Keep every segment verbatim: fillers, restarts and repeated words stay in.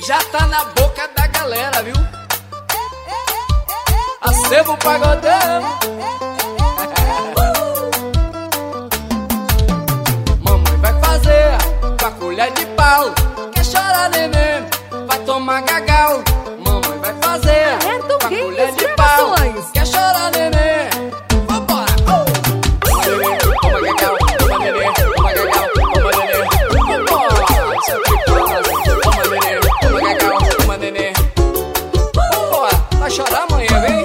já tá na boca da galera, viu? Acervo pagodão. Mamãe vai fazer com a colher de pau. Quer chorar, neném? Vai tomar gagal. Mamãe vai fazer com a colher de pau. Quer chorar, neném? Vambora! Toma neném, toma gagal. Toma neném, toma gagal. Toma neném, vambora! Isso aqui passa. Toma neném, toma gagal. Toma neném. Vambora! Vai chorar amanhã, vem?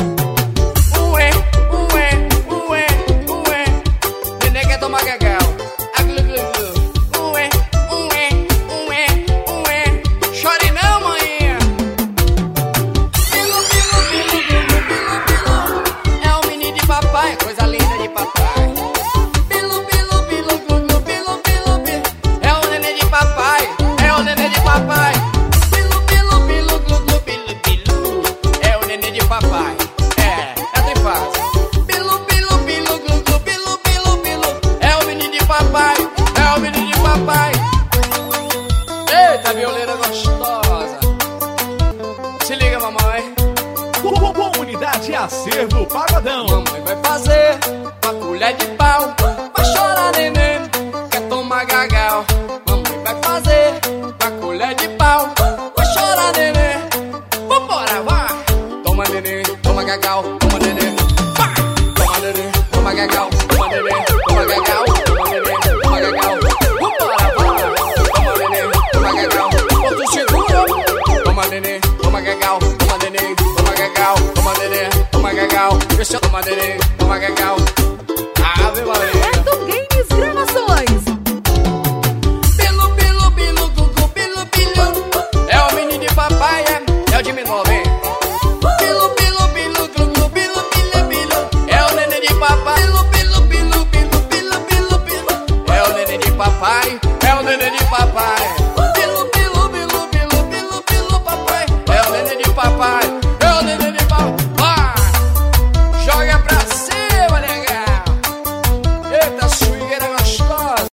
Ué, ué, ué, ué. Neném quer tomar gagal. Aglu, glu, glu. Ué, ué, ué, ué. Chore não, manhã. Pilo, pilo, pilo, pilo, pilo, pilo. É o menino de papai, coisa linda de papai. Pilo, pilo, pilo, pilo, pilo, pilo, pilo. É o neném de papai, é o neném de papai. Pilo, pilo, pilo, pilo, pilo, pilo. É o neném de papai. É, é trifácil. Pilo, pilo, pilo, pilo, pilo, pilo, pilo. É o menino de papai, é o menino de papai. Eita, violeira gostosa. Se liga, mamãe. Comunidade Acervo Pagodão. Mamãe vai fazer com a colher de pau. Vai chorar, neném, quer tomar gagal. Mamãe vai fazer com a colher de pau. Vai chorar, neném. Vambora, vai. Toma, neném, toma gagal. Toma, neném, vai. Toma, neném, toma gagal. Toma, neném, toma gagal. Toma, neném, toma gagal. Vambora, vai. Toma, neném, toma gagal. Ponto seguro. Toma, neném, toma gagal. Toma, neném, toma gagal. Toma, neném, toma gagal. Deixa eu tomar, neném, toma gagal. Ave Maria. Reto Games Gravações. Pilo, pilo, pilo, gugu, pilo, pilo. É o menino de papai, é, é o de menor, vem. Pilo, pilo, pilo, gugu, pilo, pilo, pilo. É o neném de papai. Pilo, pilo, pilo, pilo, pilo, pilo, pilo. É o neném de papai.